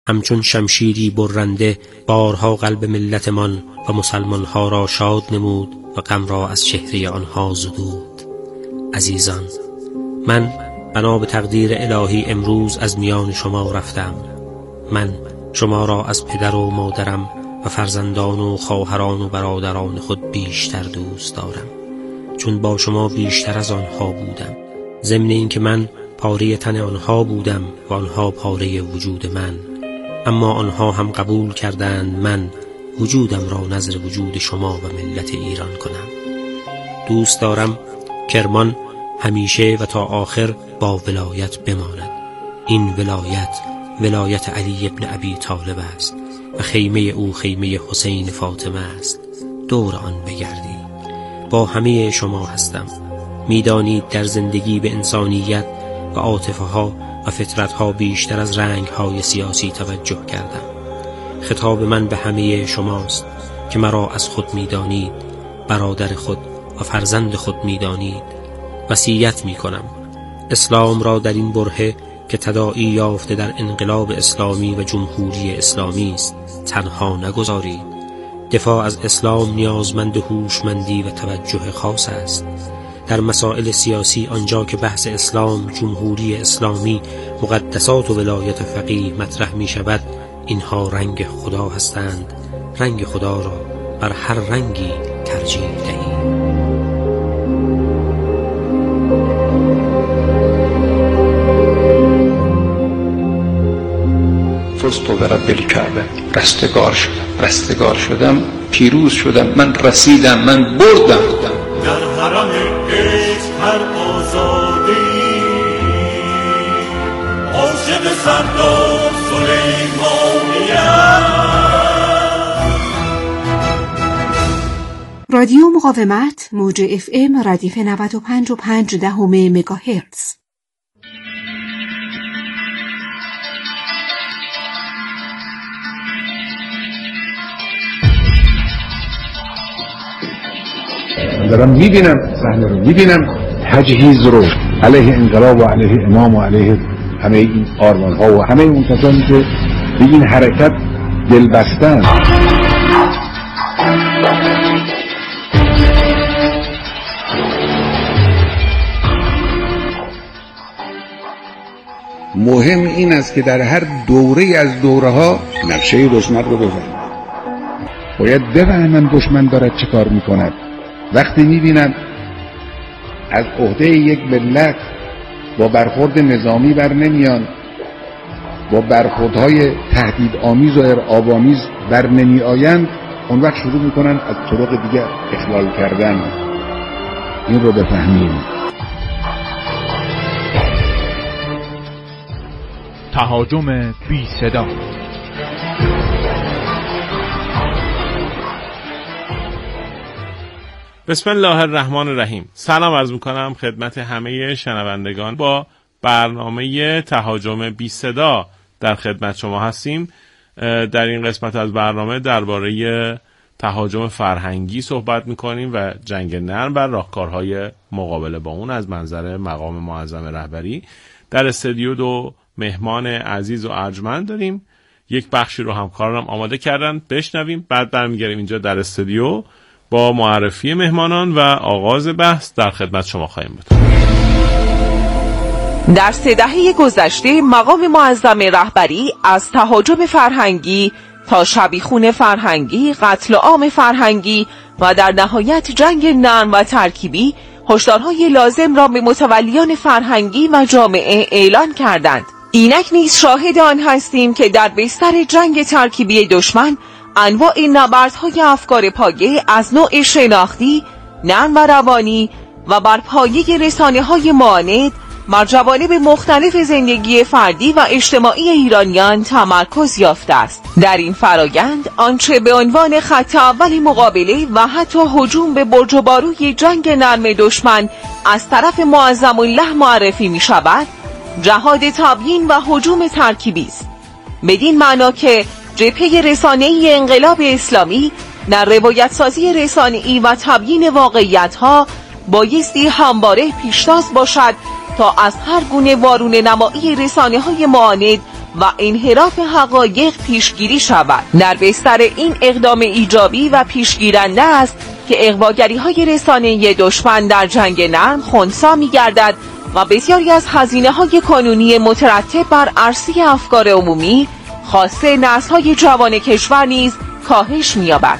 همچون شمشیری برنده بارها قلب ملتمان و مسلمانها را شاد نمود و غم را از چهره آنها زدود. عزیزان، من بنا به تقدیر الهی امروز از میان شما رفتم. من شما را از پدر و مادرم و فرزندان و خواهران و برادران خود بیشتر دوست دارم، چون با شما بیشتر از آنها بودم. ضمن این که من پاره تن آنها بودم و آنها پاره وجود من، اما آنها هم قبول کردند من وجودم را نظر وجود شما و ملت ایران کنم. دوست دارم کرمان همیشه و تا آخر با ولایت بماند. این ولایت علی ابن ابی طالب است و خیمه او خیمه حسین فاطمه است. دور آن بگردید. با همه شما هستم. میدانید در زندگی به انسانیت و عاطفه ها و فطرت ها بیشتر از رنگ های سیاسی توجه کردم. خطاب من به همه شماست که مرا از خود میدانید، برادر خود و فرزند خود میدانید. وصیت میکنم اسلام را در این برهه که تداعی یافته در انقلاب اسلامی و جمهوری اسلامی است تنها نگذارید. دفاع از اسلام نیازمند هوشمندی و توجه خاص است. در مسائل سیاسی آنجا که بحث اسلام، جمهوری اسلامی، مقدسات و ولایت فقیه مطرح می شود، اینها رنگ خدا هستند. رنگ خدا را بر هر رنگی ترجیح دهید. فزت برب الکعبه، رستگار شدم، پیروز شدم، من رسیدم، من بردم. در حرم عشق هر آزادی عاشق سردار سلیمانیم. رادیو مقاومت موج FM ردیف 95.5 مگاهرتز. دارم میبینم صحنه رو، میبینم تجهیز رو علیه انقلاب و علیه امام و علیه همه این آرمان ها و همه اون کسانی که به این حرکت دل بستن. مهم این است که در هر دوره از دوره ها نقشه دشمن رو بفهمیم. باید بفهمن دشمن دارد چه کار میکند. وقتی میبینن از عهده یک ملت با برخورد نظامی بر نمیان، با برخوردهای تهدید آمیز و ارعاب‌آمیز بر نمی آیند، اون وقت شروع میکنن از طرق دیگر اخلال کردن. این رو بفهمیم. تهاجم بی صدا. بسم الله الرحمن الرحیم. سلام عرض میکنم خدمت همه شنوندگان. با برنامه تهاجم بی صدا در خدمت شما هستیم. در این قسمت از برنامه درباره تهاجم فرهنگی صحبت میکنیم و جنگ نرم بر راهکارهای مقابله با اون از منظر مقام معظم رهبری. در استودیو 2 مهمان عزیز و ارجمند داریم. یک بخشی رو همکارانم آماده کردن، بشنویم، بعد برمیگردیم اینجا در استودیو با معرفی مهمانان و آغاز بحث در خدمت شما خواهیم بود. در 3 دهه گذشته مقام معظم رهبری از تهاجم فرهنگی تا شبیخون فرهنگی، قتل عام فرهنگی و در نهایت جنگ نرم و ترکیبی هشدارهای لازم را به متولیان فرهنگی و جامعه اعلان کردند. اینک نیز شاهد آن هستیم که در بستر جنگ ترکیبی دشمن انواع نبردهای افکار پایه از نوع شناختی، نرم و روانی و بر پایه رسانه‌های معاند بر جوانب مختلف زندگی فردی و اجتماعی ایرانیان تمرکز یافته است. در این فرایند آنچه به عنوان خط اول مقابله و حتی هجوم به برج و باروی جنگ نرم دشمن از طرف معظم الله معرفی می شود، جهاد تبیین و هجوم ترکیبی است. بدین معنا که جبهه رسانه‌ای انقلاب اسلامی در روایت سازی رسانه‌ای و تبیین واقعیت‌ها بایستی همواره پیشتاز باشد تا از هر گونه وارونه نمایی رسانه‌های معاند و انحراف حقایق پیشگیری شود. در بستر این اقدام ایجابی و پیشگیرنده است که اغواگری‌های رسانه‌ای دشمن در جنگ نرم خنثی می‌گردد و بسیاری از هزینه‌های کانونی مترتب بر عرصه افکار عمومی خاصه نسل‌های جوان کشور نیز کاهش می‌یابد.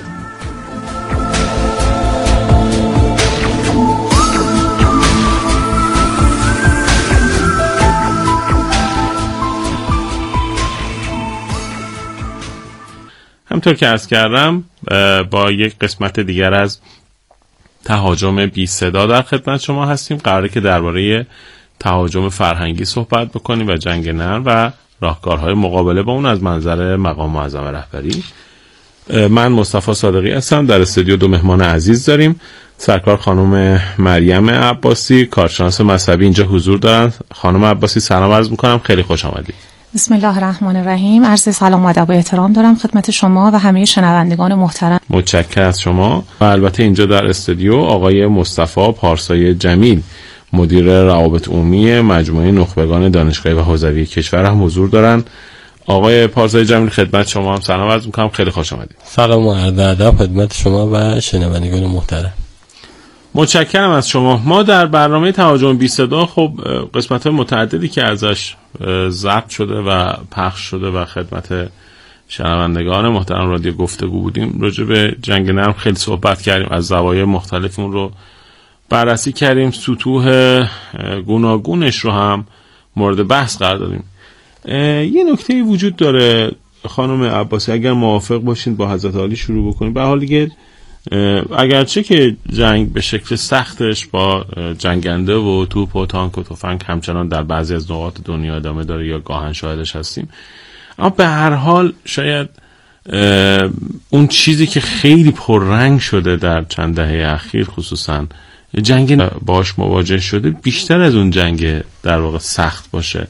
همطور که عرض کردم با یک قسمت دیگر از تهاجم بی صدا در خدمت شما هستیم. قراره که درباره تهاجم فرهنگی صحبت بکنیم و جنگ نرم و راهکارهای مقابله با اون از منظر مقام معظم رهبری. من مصطفی صادقی هستم. در استودیو دو مهمان عزیز داریم. سرکار خانم مریم عباسی، کارشناس مذهبی، اینجا حضور دارن. خانم عباسی سلام عرض میکنم، خیلی خوش آمدید. بسم الله الرحمن الرحیم. عرض سلام و ادب و احترام دارم خدمت شما و همه شنوندگان محترم. متشکرم از شما. و البته اینجا در استودیو آقای مصطفی پارسای جمیل، مدیر روابط عمومی مجموعه نخبگان دانشگاهی و حوزوی کشور هم حضور دارن. آقای پارسای جمیل خدمت شما هم سلام عرض میکنم، خیلی خوش آمدید. سلام و عرض ادب خدمت شما و شنوندگان محترم. متشکرم از شما. ما در برنامه تهاجم بی صدا خب قسمت‌های متعددی که ازش ضبط شده و پخش شده و خدمت شنوندگان محترم رادیو گفتگو بودیم، راجع به جنگ نرم خیلی صحبت کردیم، از زوایای مختلف اون رو بررسی کردیم، سطوح گوناگونش رو هم مورد بحث قرار دادیم. یه نکته وجود داره خانم عباسی، اگر موافق باشین با حضرت عالی شروع بکنیم. به حال دیگه اگرچه که جنگ به شکل سختش با جنگنده و توپ و تانک و تفنگ همچنان در بعضی از نقاط دنیا ادامه داره یا گاهن شاهدش هستیم، اما به هر حال شاید اون چیزی که خیلی پررنگ شده در چند دهه اخیر، خصوصا جنگ باش مواجه شده، بیشتر از اون جنگ در واقع سخت باشه.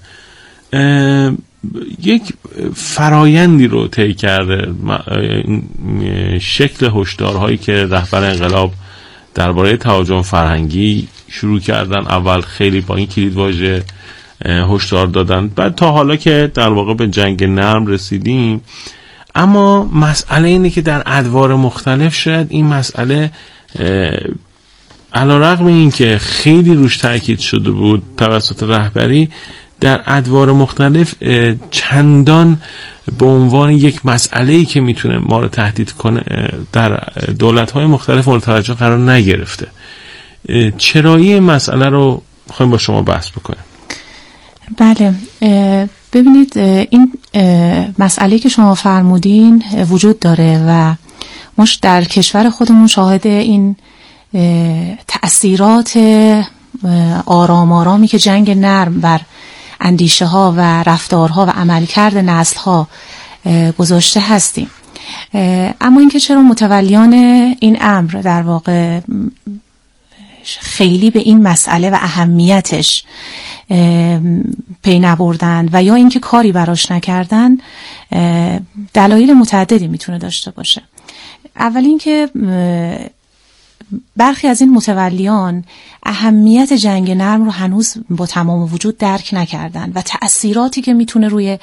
یک فرایندی رو طی کرده. شکل هشدارهایی که رهبر انقلاب درباره تهاجم فرهنگی شروع کردن، اول خیلی با این کلیدواژه هشدار دادن، بعد تا حالا که در واقع به جنگ نرم رسیدیم. اما مسئله اینه که در ادوار مختلف شاید این مسئله علیرغم این که خیلی روش تاکید شده بود توسط رهبری، در ادوار مختلف چندان به عنوان یک مسئله‌ای که میتونه ما رو تهدید کنه در دولت‌های مختلف مورد توجه قرار نگرفته. چرایی مسئله رو می‌خوایم با شما بحث بکنیم. بله، ببینید این مسئله که شما فرمودین وجود داره و ما در کشور خودمون شاهد این تأثیرات آرامی که جنگ نرم بر اندیشه ها و رفتارها و عملکرد نسل ها گذاشته هستیم. اما اینکه چرا متولیان این امر در واقع خیلی به این مسئله و اهمیتش پی نبردن و یا اینکه کاری براش نکردن، دلایل متعددی میتونه داشته باشه. اول اینکه برخی از این متولیان اهمیت جنگ نرم رو هنوز با تمام وجود درک نکردن و تأثیراتی که میتونه روی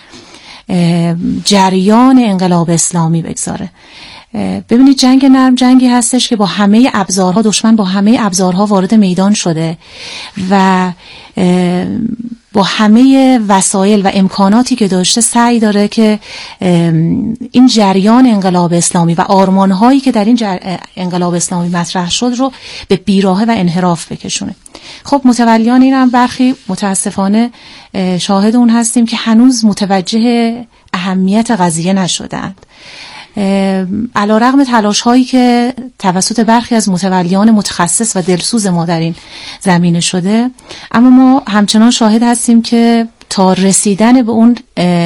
جریان انقلاب اسلامی بگذاره. ببینید جنگ نرم جنگی هستش که با همه ابزارها، دشمن با همه ابزارها وارد میدان شده و با همه وسایل و امکاناتی که داشته سعی داره که این جریان انقلاب اسلامی و آرمانهایی که در این انقلاب اسلامی مطرح شد رو به بیراهه و انحراف بکشونه. خب متولیان این هم برخی متاسفانه شاهد اون هستیم که هنوز متوجه اهمیت قضیه نشدند. علیرغم تلاش هایی که توسط برخی از متولیان متخصص و دلسوز ما در این زمینه شده، اما ما همچنان شاهد هستیم که تا رسیدن به اون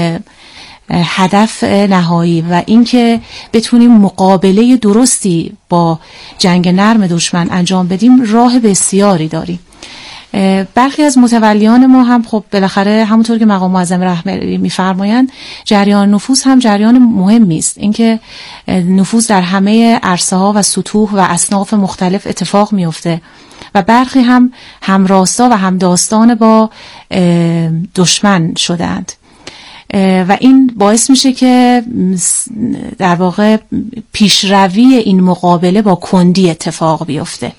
هدف نهایی و اینکه بتونیم مقابله درستی با جنگ نرم دشمن انجام بدیم راه بسیاری داریم. برخی از متولیان ما هم خب بالاخره همونطور که مقام معظم رهبری میفرمایند جریان نفوذ هم جریان مهمی است. اینکه نفوذ در همه عرصه ها و سطوح و اصناف مختلف اتفاق میفته و برخی هم همراستا و همداستان با دشمن شدند. و این باعث میشه که در واقع پیشروی این مقابله با کندی اتفاق بیفته.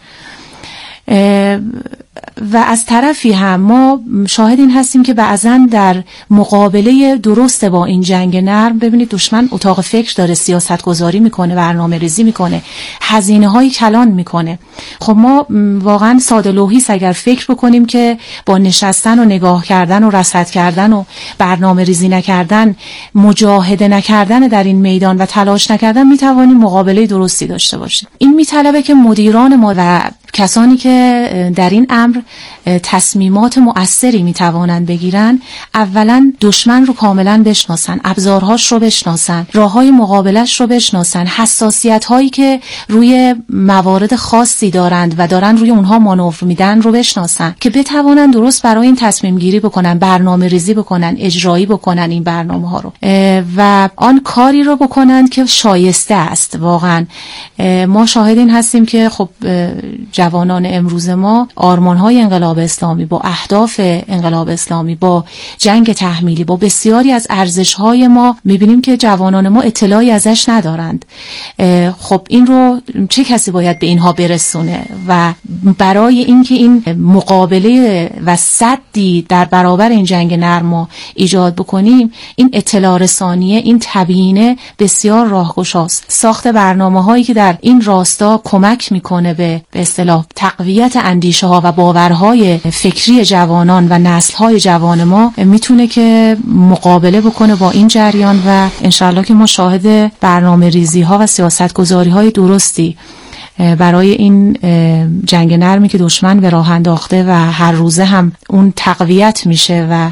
و از طرفی هم ما شاهد این هستیم که بعضن در مقابله درست با این جنگ نرم، ببینید دشمن اتاق فکر داره، سیاست گذاری میکنه، برنامه ریزی میکنه، هزینه های کلان میکنه. خب ما واقعا ساده لوحیست اگر فکر بکنیم که با نشستن و نگاه کردن و رصد کردن و برنامه ریزی نکردن، مجاهده نکردن در این میدان و تلاش نکردن میتوانیم مقابله درستی داشته باشیم. این میطلبه که مدیران ما و کسانی که در این امر تصمیمات مؤثری میتوانند بگیرن، اولا دشمن رو کاملا بشناسن، ابزارهاش رو بشناسن، راههای مقابلش رو بشناسن، حساسیت هایی که روی موارد خاصی دارند و دارن روی اونها مانور میدن رو بشناسن که بتوانن درست برای این تصمیم گیری بکنن، برنامه ریزی بکنن، اجرایی بکنن این برنامه ها رو و آن کاری رو بکنن که شایسته است. واقعا ما شاهد این هستیم که خب جوانان امروز ما آرمان‌های انقلاب اسلامی، با اهداف انقلاب اسلامی، با جنگ تحمیلی، با بسیاری از ارزش‌های ما می‌بینیم که جوانان ما اطلاعی ازش ندارند. خب این رو چه کسی باید به اینها برسونه؟ و برای اینکه این مقابله و سدی در برابر این جنگ نرم ایجاد بکنیم، این اطلاع رسانیه، این تبیینه بسیار راهگشاست. ساخت برنامه‌هایی که در این راستا کمک می‌کنه به اصطلاح تقویت اندیشه‌ها و باورهای فکری جوانان و نسل‌های جوان ما میتونه که مقابله بکنه با این جریان و انشالله که ما شاهد برنامه‌ریزی‌ها و سیاست‌گذاری‌های درستی برای این جنگ نرمی که دشمن به راه انداخته و هر روزه هم اون تقویت میشه و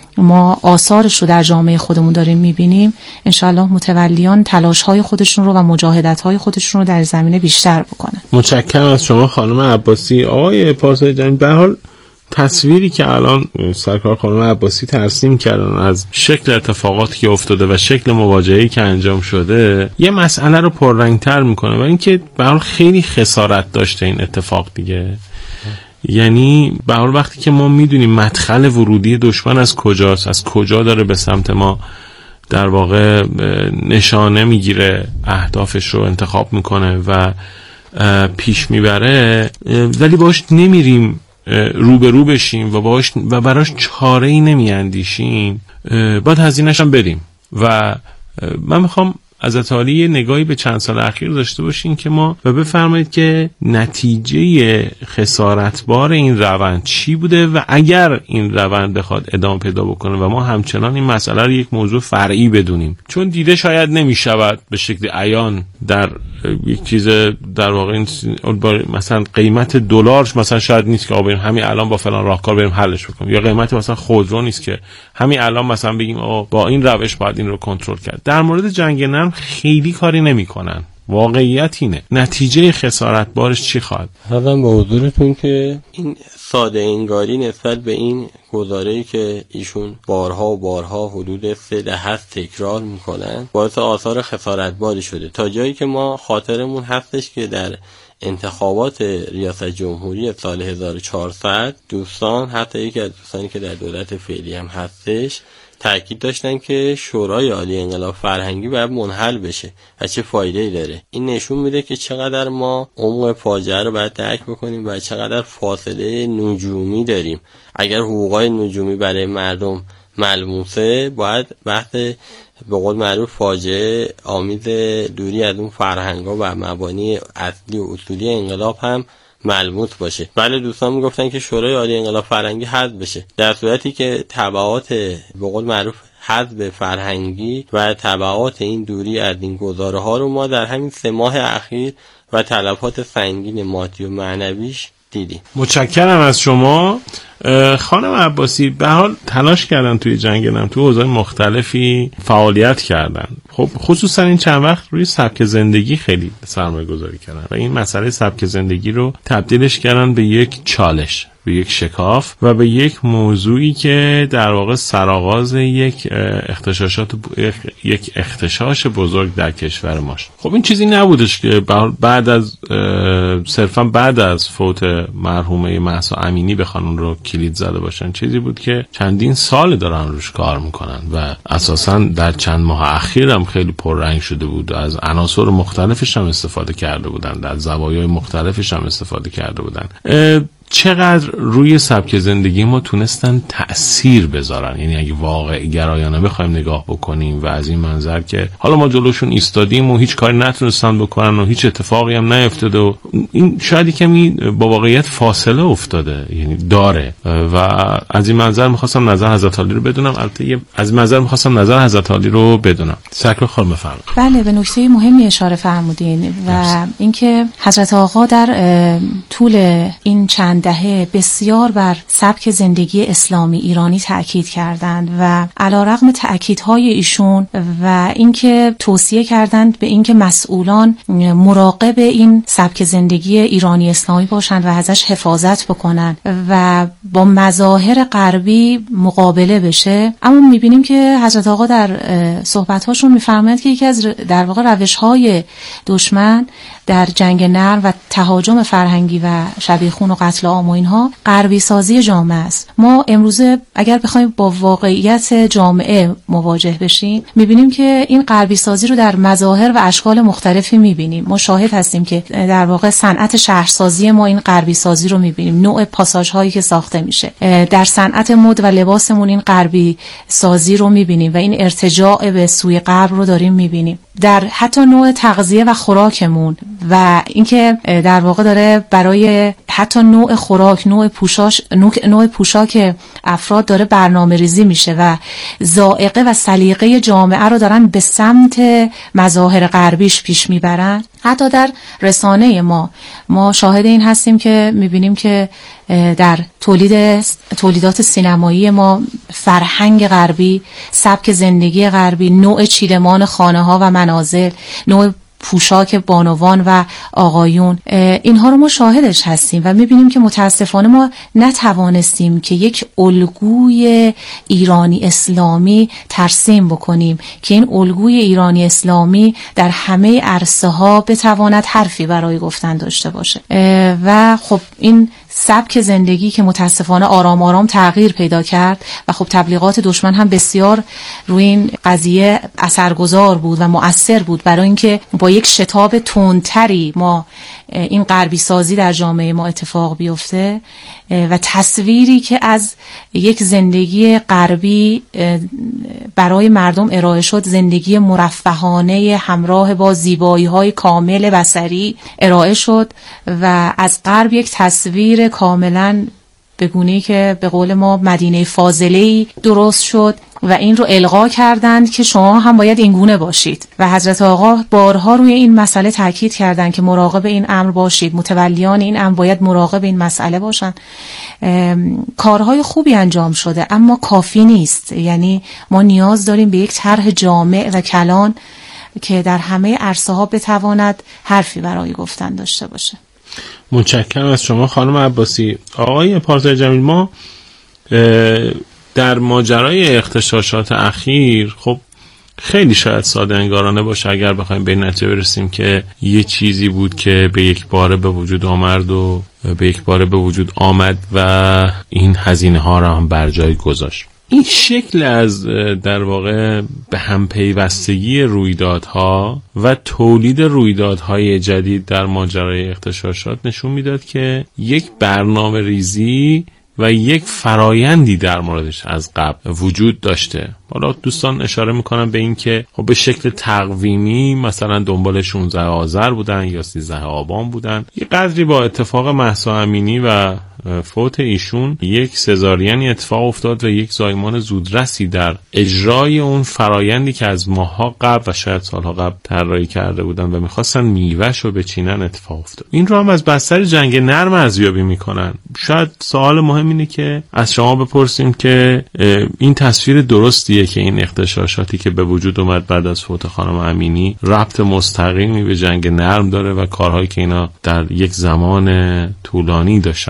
ما آثارش رو در جامعه خودمون داریم میبینیم، انشالله متولیان تلاش‌های خودشون رو و مجاهدت‌های خودشون رو در زمینه بیشتر بکنن. متشکرم از شما خانم عباسی. آقای پارسایی جان، به هر حال تصویری که الان سرکار خانم عباسی ترسیم کردن از شکل اتفاقاتی که افتاده و شکل مواجهه‌ای که انجام شده یه مسئله رو پررنگ‌تر میکنه و اینکه به هر حال خیلی خسارت داشته این اتفاق دیگه. یعنی به هر وقتی که ما میدونیم مدخل ورودی دشمن از کجاست، از کجا داره به سمت ما در واقع نشانه میگیره، اهدافش رو انتخاب میکنه و پیش میبره، ولی باش نمیریم روبرو بشیم و براش چاره‌ای نمیاندیشیم، باید هزینه‌اش هم بدیم. و من میخوام از عالی نگاهی به چند سال اخیر داشته باشین که ما و بفرمایید که نتیجه خسارتبار این روند چی بوده و اگر این روند بخواد ادامه پیدا بکنه و ما همچنان این مسئله رو یک موضوع فرعی بدونیم، چون دیده شاید نمیشود به شکل عیان در یک چیز در واقع مثلا قیمت دلار مثلا شاید نیست که بریم همین الان با فلان راهکار بریم حلش بکنیم، یا قیمت مثلا خودرو نیست که همین الان مثلا بگیم با این روش باید این رو کنترل کرد. در مورد جنگ نرم خیلی کاری نمیکنن. واقعیت اینه. نتیجه خسارتبارش چی خواهد؟ حالا به حضورتون که این ساده انگاری نسبت به این گزاره‌ای که ایشون بارها و بارها حدود 3 دهه تکرار میکنن باعث آثار خسارتباری شده، تا جایی که ما خاطرمون هستش که در انتخابات ریاست جمهوری سال 1400 دوستان، حتی یکی از دوستانی که در دولت فعلی هم هستش، تأکید داشتن که شورای عالی انقلاب فرهنگی باید منحل بشه و چه فایده‌ای داره. این نشون میده که چقدر ما عمق فاجعه رو باید درک بکنیم و چقدر فاصله نجومی داریم. اگر حقوقای نجومی برای مردم ملموسه، باید بحث به قول معروف فاجعه آمیز دوری از اون فرهنگ‌ها و مبانی اصلی و اصولی انقلاب هم ملموس باشه. بله، دوستان میگفتن که شورای عالی انقلاب فرهنگی حذف بشه، در صورتی که تبعات به قول معروف حذف فرهنگی و تبعات این دوری از این گزاره ها رو ما در همین 3 ماه اخیر و تلفات سنگین مادی و معنویش دیدیم. متشکرم از شما خانم عباسی. به حال تلاش کردن توی جنگ نرم، توی حوزه‌های مختلفی فعالیت کردن. خب خصوصا این چند وقت روی سبک زندگی خیلی سرمایه گذاری کردن و این مسئله سبک زندگی رو تبدیلش کردن به یک چالش. به یک شکاف و به یک موضوعی که در واقع سرآغاز یک اغتشاش بزرگ در کشور ماست. خب این چیزی نبودش که بعد از صرفا بعد از فوت مرحومه مهسا امینی بخوان اون رو کلید زده باشن. چیزی بود که چندین سال دارن روش کار میکنن و اساسا در چند ماه اخیر هم خیلی پررنگ شده بود. از عناصر مختلفش هم استفاده کرده بودن، در زوایای مختلفش هم استفاده کرده بودن. چقدر روی سبک زندگی ما تونستن تأثیر بذارن؟ یعنی اگه واقع گرایانه بخوایم نگاه بکنیم و از این منظر که حالا ما جلوشون ایستادیم و هیچ کاری نتونستن بکنن و هیچ اتفاقی هم نیفتاده و این شاید کمی با واقعیت فاصله افتاده، یعنی داره. و از این منظر می‌خواستم نظر حضرت عالی رو بدونم. البته از این منظر می‌خواستم نظر حضرت عالی رو بدونم. سرکار خانم بفرمایید. بله، به نکته مهمی اشاره فرمودین و اینکه حضرت آقا در طول این چند دهه بسیار بر سبک زندگی اسلامی ایرانی تأکید کردند و علیرغم تأکیدهای ایشون و اینکه توصیه کردند به اینکه مسئولان مراقب این سبک زندگی ایرانی اسلامی باشند و ازش حفاظت بکنند و با مظاهر غربی مقابله بشه، اما میبینیم که حضرت آقا در صحبت‌هاشون میفرمایند که یکی از در واقع روش‌های دشمن در جنگ نرم و تهاجم فرهنگی و شبیخون و قتل عام و اینها غربی سازی جامعه است. ما امروزه اگر بخوایم با واقعیت جامعه مواجه بشیم میبینیم که این غربی سازی رو در مظاهر و اشکال مختلفی میبینیم. ما شاهد هستیم که در واقع صنعت شهرسازی ما این غربی سازی رو میبینیم، نوع پاساژ هایی که ساخته میشه. در صنعت مد و لباسمون این غربی سازی رو میبینیم و این ارتجاع به سوی غرب رو داریم میبینیم. در حتی نوع تغذیه و خوراکمون و اینکه در واقع داره برای حتی نوع خوراک، نوع پوشاک افراد داره برنامه ریزی میشه و ذائقه و سلیقه جامعه رو دارن به سمت مظاهر غربیش پیش میبرن. حتی در رسانه ما شاهد این هستیم که میبینیم که در تولیدات سینمایی ما فرهنگ غربی، سبک زندگی غربی، نوع چیدمان خانه ها و منازل، نوع پوشاک بانوان و آقایون، اینها رو ما شاهدش هستیم و میبینیم که متاسفانه ما نتوانستیم که یک الگوی ایرانی اسلامی ترسیم بکنیم که این الگوی ایرانی اسلامی در همه عرصه ها بتواند حرفی برای گفتن داشته باشه. و خب این سبک زندگی که متاسفانه آرام آرام تغییر پیدا کرد و خب تبلیغات دشمن هم بسیار روی این قضیه اثرگذار بود و مؤثر بود برای اینکه با یک شتاب تندتری ما این غربی سازی در جامعه ما اتفاق بیفته و تصویری که از یک زندگی غربی برای مردم ارائه شد، زندگی مرفهانه همراه با زیبایی‌های کامل بصری ارائه شد و از غرب یک تصویر کاملا به گونه‌ای که به قول ما مدینه فاضله‌ای درست شد و این رو القا کردند که شما هم باید این گونه باشید و حضرت آقا بارها روی این مسئله تاکید کردند که مراقب این امر باشید، متولیان این امر باید مراقب این مسئله باشن. کارهای خوبی انجام شده اما کافی نیست. یعنی ما نیاز داریم به یک طرح جامع و کلان که در همه عرصه ها بتواند حرفی برای گفتن داشته باشه. متشکرم از شما خانم عباسی. آقای پارسای جمیل، ما در ماجرای اغتشاشات اخیر خب خیلی شاید ساده انگارانه باشه اگر بخوایم به نتیجه برسیم که یه چیزی بود که به یک باره به وجود آمد و این هزینه ها را هم بر جای گذاشت. این شکل از در واقع به هم پیوستگی رویدادها و تولید رویدادهای جدید در ماجرای اغتشاشات نشون میداد که یک برنامه ریزی و یک فرایندی در موردش از قبل وجود داشته. حالا دوستان اشاره میکنم به این که خب به شکل تقویمی مثلا دنبال 16 آذر بودن یا 13 آبان بودن. یه قدری با اتفاق مهسا امینی و فوت ایشون یک سزارین اتفاق افتاد و یک زایمان زودرسی در اجرای اون فرایندی که از ماها قبل و شاید سالها قبل طراحی کرده بودن و میخواستن میوه‌ش رو بچینن اتفاق افتاد. این رو هم از بستر جنگ نرم ارزیابی میکنن. شاید سوال مهم اینه که از شما بپرسیم که این تصویر درستیه که این اغتشاشاتی که به وجود اومد بعد از فوت خانم امینی ربط مستقیمی به جنگ نرم داره و کارهایی که اینا در یک زمان طولانی داشتن انجام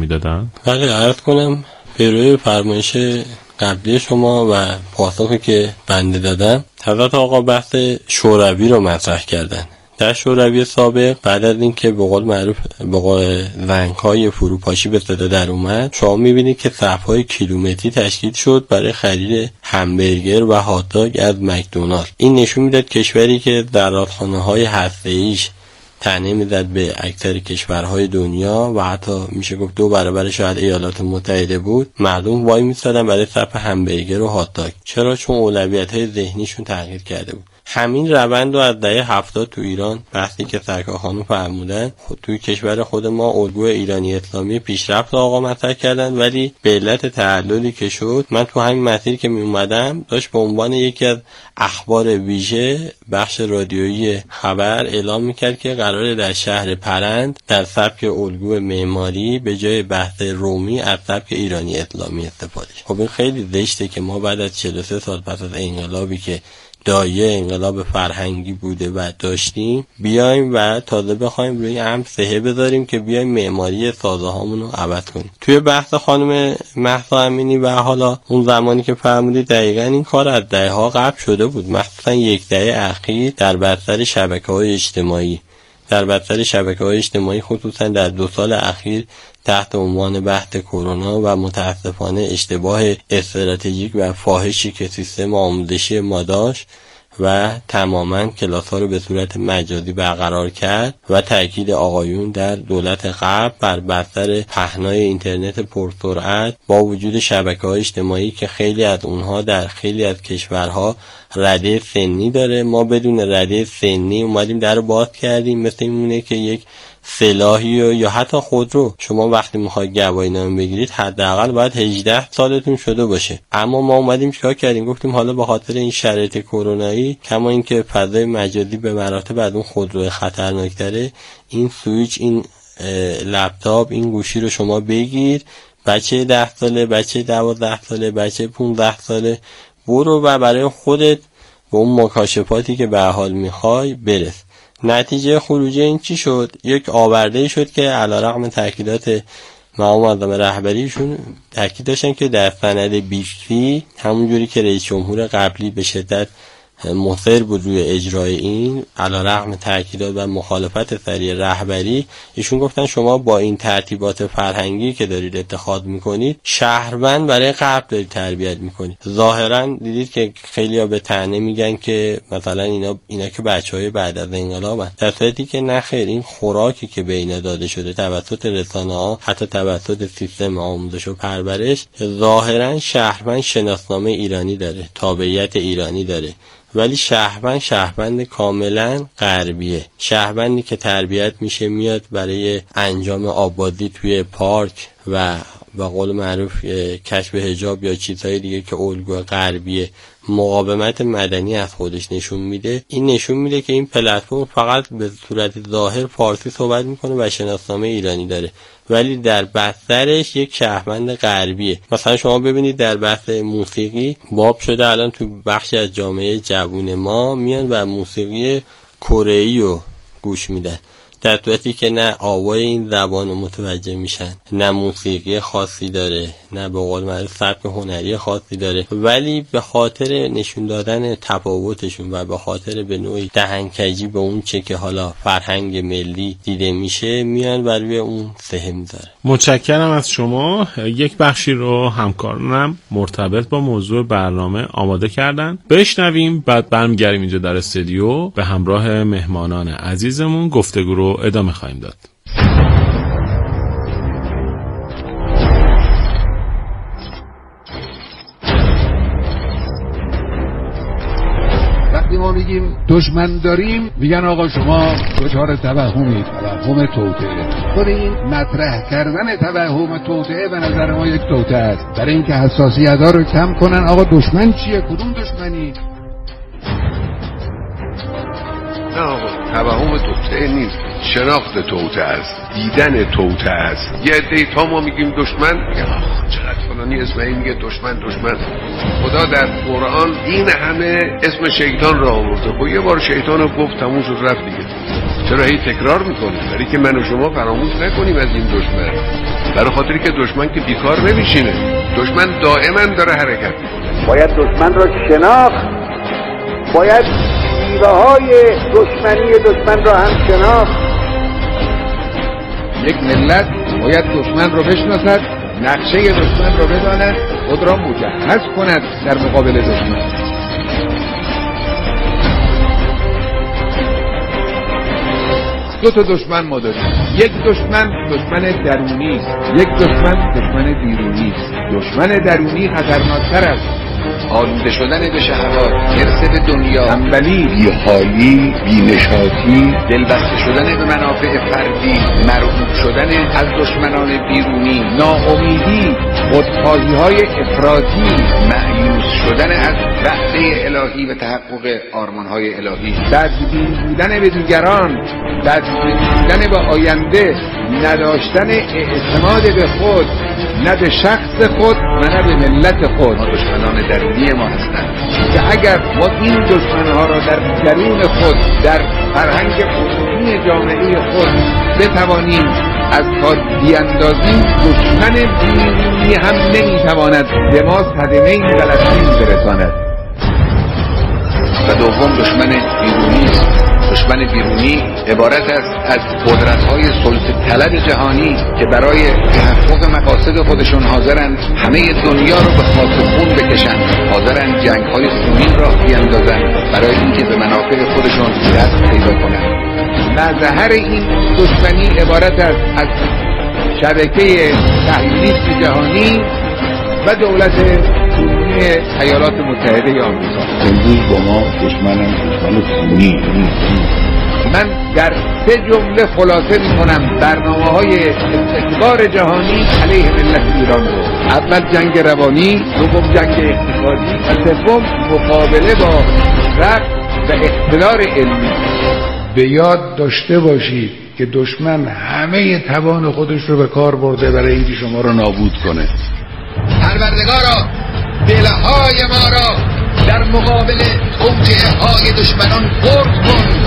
میدادن؟ بله، عرض کنم به روی فرمایش قبلی شما و پاسخی که بنده دادم، حضرت آقا بحث شوروی رو مطرح کردن. در شوروی سابق بعد از اینکه به قول معروف زنگ‌های فروپاشی به صدا در اومد، شما می‌بینید که صف‌های کیلومتری تشکیل شد برای خرید همبرگر و هات داگ از مکدونالد. این نشون میداد کشوری که زرادخانه‌های هسته‌ایش طعنه می‌زد به اکثر کشورهای دنیا و حتی میشه گفت 2 برابر شاید ایالات متحده بود، مردم وای می‌ایستادن برای صف همبرگر و هات داگ. چرا؟ چون اولویت‌های ذهنیشون تغییر کرده بود. همین روند رو از دهه 70 تو ایران، بحثی که سرکار خانم فرمودن، توی کشور خود ما الگوی ایرانی اسلامی پیشرفت آقا مطرح کردن، ولی به علت تعللی که شد، من تو همین مسیر که می اومدم داشت به عنوان یکی از اخبار ویژه بخش رادیویی خبر اعلام میکرد که قراره در شهر پرند در سبک الگوی معماری به جای بحث رومی از سبک ایرانی اسلامی استفاده. خب این خیلی زشته که ما بعد از 43 سال پس از انقلابی که دایه انقلاب فرهنگی بوده و داشتیم، بیایم و تازه بخوایم روی هم سهه بذاریم که بیایم معماری سازه هامون رو عوض کنیم. توی بحث خانم مهسا امینی و حالا اون زمانی که فرمودید، دقیقاً این کار از دهه ها قبل شده بود، مخصوصا یک دهه اخیر در بستر شبکه‌های اجتماعی خصوصا در 2 سال اخیر تحت عنوان بحث کرونا و متاسفانه اشتباه استراتژیک و فاحشی که سیستم آموزشی ما داشت و تماما کلاس‌ها رو به صورت مجازی برقرار کرد و تاکید آقایون در دولت قبل بر بستر پهنای اینترنت پرسرعت با وجود شبکه‌های اجتماعی که خیلی از اونها در خیلی از کشورها رده سنی داره. ما بدون رده سنی اومدیم در رو باز کردیم، مثل اینه که یک سلاحی یا حتی خودرو، شما وقتی میخواید گواهینامه بگیرید حداقل باید 18 سالتون شده باشه. اما ما اومدیم چیکار کردیم؟ گفتیم حالا به خاطر این شرایط کرونایی، کما اینکه فضای مجازی به مراتب از اون خودرو خطرناک‌تره، این سویچ، این لپتاپ، این گوشی رو شما بگیر، بچه 10 ساله، بچه 12 ساله، بچه 15 ساله، برو و برای خودت به اون مکاشفاتی که به حال میخوای برس. نتیجه خروجی این چی شد؟ یک آورده شد که علیرغم تاکیدات مقام معظم رهبریشون تاکید داشتن که در سند 20 همون جوری که رئیس جمهور قبلی به شدت مصر بود روی اجرای این، علیرغم تاکیدات و مخالفت سریع رهبری، ایشون گفتن شما با این ترتیبات فرهنگی که دارید اتخاذ میکنید، شهروند برای غرب دارید تربیت میکنید. ظاهرا دیدید که خیلی‌ها به طعنه میگن که مثلا اینا که بچهای بعد از انقلابن، در صورتی که نه خیر، این خوراکی که به اینا داده شده توسط رسانه‌ها، حتی توسط سیستم آموزش و پرورش، ظاهرا شهروند شناسنامه ایرانی داره، تابعیت ایرانی داره، ولی شهروند کاملا غربیه. شهروندی که تربیت میشه میاد برای انجام آبادی توی پارک و به قول معروف کشف حجاب یا چیزهای دیگه که الگوی غربیه، مقاومت مدنی از خودش نشون میده. این نشون میده که این پلتفرم فقط به صورت ظاهر فارسی صحبت میکنه و شناسنامه ایرانی داره، ولی در بسترش یک شهروند غربیه. مثلا شما ببینید در بحث موسیقی باب شده الان تو بخشی از جامعه جوون ما میان و موسیقی کره‌ای رو گوش میدن، در صورتی که نه آوای این زبان رو متوجه میشن، نه موسیقی خاصی داره، نه به قول معروف سبک هنری خاصی داره، ولی به خاطر نشون دادن تفاوتشون و به خاطر به نوعی دهنکجی به اون چه که حالا فرهنگ ملی دیده میشه، میان و روی اون سهه میذاره. متشکرم از شما. یک بخشی رو همکارانم مرتبط با موضوع برنامه آماده کردن، بشنویم، بعد برمیگردیم اینجا در استودیو به همراه مهمانان عزیزمون گفتگو رو ادامه خواهیم داد. وقتی ما میگیم دشمن داریم، میگن آقا شما دچار توهمید، توهم توطئه. خود این مطرح کردن توهم توطئه به نظر ما یک توطئه است، برای اینکه حساسیت‌ها رو کم کنن. آقا دشمن چیه؟ کدوم دشمنی؟ نه آقا، توهم توطئه نیست، شناخت توطئه است، دیدن توطئه است. یه عده تا ما میگیم دشمن، میگن آخ چقدر فلانی اسماعیل میگه دشمن. خدا در قرآن این همه اسم شیطان را آورده، خب یه بار شیطان رو گفت تموم شد رفت دیگه. چرا هی تکرار میکنیم؟ برای که من و شما فراموش نکنیم از این دشمن، برای خاطری که دشمن که بیکار نمیشینه، دشمن دائما داره حرکت میکنه. باید دشمن را شناخت، باید شیوه های دشمنی دشمن را هم شناخت. یک ملت باید دشمن را بشناسد، نقشه دشمن را بداند، خود را مجهز کند در مقابل دشمن. دو تا دشمن ما داریم، یک دشمن درونی است، یک دشمن بیرونی است. دشمن درونی خطرناکتر است. آلوده شدن به شهوات، حرص به دنیا، تنبلی، بی‌حالی، بی‌نشاطی، دلبسته شدن به منافع فردی، مرغوب شدن از دشمنان بیرونی، ناامیدی، خودخواهی‌های افراطی، مایوس شدن از وعده الهی و تحقق آرمان‌های الهی، بدبین بودن به دیگران، بدبین بودن به آینده، نداشتن اعتماد به خود، نه به شخص خود و نه به ملت خود. ما دشمنان درونی ما هستند که اگر ما این دشمنها را در درون خود، در فرهنگ عمومی جامعه خود بتوانیم از کار بیاندازیم، دشمن بیرونی هم نمیتواند به ما صدمه غلطین برساند. و دوم دشمن بیرونی است. دشمن بیرونی عبارت است از قدرت‌های سلطه طلب جهانی که برای تحقق مقاصد خودشون حاضرند همه دنیا رو به خاک خون بکشند، حاضرند جنگ‌های خونین راه بیندازند برای اینکه به منافع خودشون دست پیدا کنند. مظهر این دشمنی عبارت است از شبکه صهیونیست جهانی و دولت کنونی ایالات متحده آمریکا. امروز با ما دشمن خونی. من در 3 جمله خلاصه می‌کنم برنامه‌های استکبار جهانی علیه ملت ایران رو. اول جنگ روانی، دوم جنگ اقتصادی و سوم مقابله با رفع و اقتدار علمی. به یاد داشته باشید که دشمن همه توان خودش رو به کار برده برای اینکه شما رو نابود کنه. پروردگارا دلهای ما را در مقابل توطئه های دشمنان خرد کن.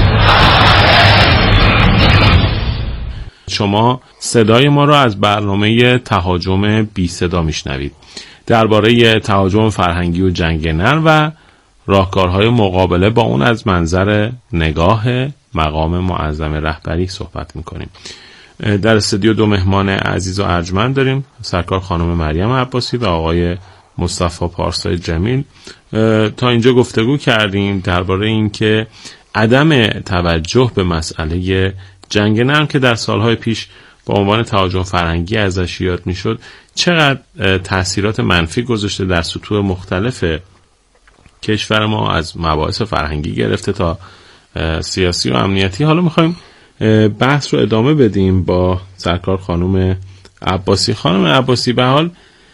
شما صدای ما را از برنامه تهاجم بی صدا میشنوید. درباره تهاجم فرهنگی و جنگ نرم و راهکارهای مقابله با اون از منظر نگاه مقام معظم رهبری صحبت میکنیم. در استودیو 2 مهمان عزیز و ارجمند داریم، سرکار خانم مریم عباسی و آقای مصطفی پارسای جمیل. تا اینجا گفتگو کردیم درباره اینکه عدم توجه به مسئله جنگ نرم که در سالهای پیش با عنوان تهاجم فرهنگی ازش یاد میشد چقدر تأثیرات منفی گذاشته در سطوح مختلف کشور ما، از مباحث فرهنگی گرفته تا سیاسی و امنیتی. حالا میخوایم بحث رو ادامه بدیم با سرکار خانم عباسی. خانم عباسی، به حال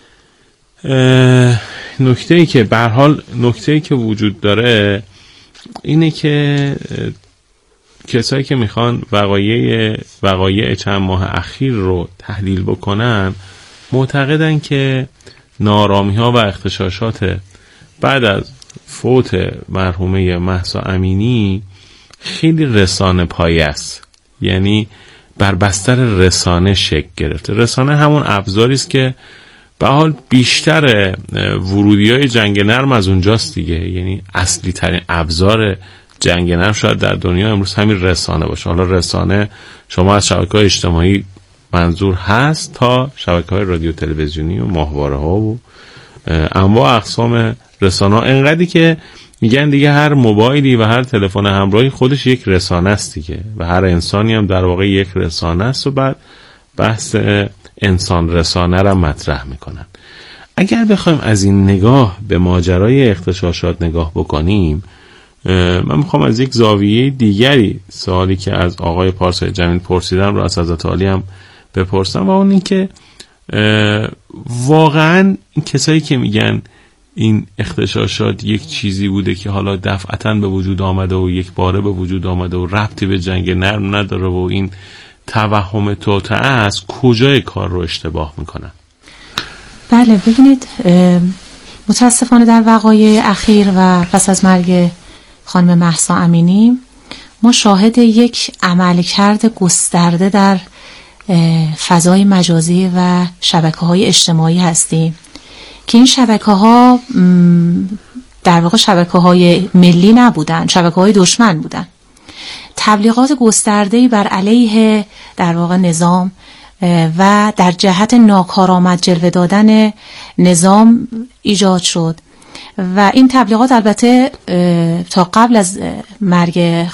نکته‌ای که وجود داره اینه که کسایی که میخوان وقایع چند ماه اخیر رو تحلیل بکنن معتقدن که نارامی‌ها و اغتشاشات بعد از فوت مرحومه مهسا امینی خیلی رسانه پایه است، یعنی بر بستر رسانه شکل گرفته. رسانه همون ابزاری است که به حال بیشتر ورودی‌های جنگ نرم از اونجاست دیگه، یعنی اصلی ترین ابزار جنگ نرم شاید در دنیا امروز همین رسانه باشه. حالا رسانه شما از شبکه‌های اجتماعی منظور هست تا شبکه‌های رادیو تلویزیونی و ماهواره‌ها و انواع اقسام رسانه‌ها، انقدری که میگن دیگه هر موبایلی و هر تلفن همراهی خودش یک رسانه است دیگه و هر انسانی هم در واقع یک رسانه است و بعد بحث انسان رسانه را مطرح میکنن. اگر بخوایم از این نگاه به ماجرای اغتشاشات نگاه بکنیم، من میخوام از یک زاویه دیگری سوالی که از آقای پارسای جمیل پرسیدم رو از حضرت عالی هم بپرسم، و اون این که واقعا این کسایی که میگن این اغتشاشات یک چیزی بوده که حالا دفعتاً به وجود آمده و یک باره به وجود آمده و ربطی به جنگ نرم نداره و این توهم توطئه است، کجای کار رو اشتباه میکنن؟ بله، ببینید متاسفانه در وقایع اخیر و پس از مرگ خانم مهسا امینی ما شاهد یک عملکرد گسترده در فضای مجازی و شبکه‌های اجتماعی هستیم که این شبکه‌ها در واقع شبکه‌های ملی نبودن، شبکه‌های دشمن بودن. تبلیغات گسترده‌ای بر علیه در واقع نظام و در جهت ناکارآمد جلوه دادن نظام ایجاد شد و این تبلیغات البته تا قبل از مرگ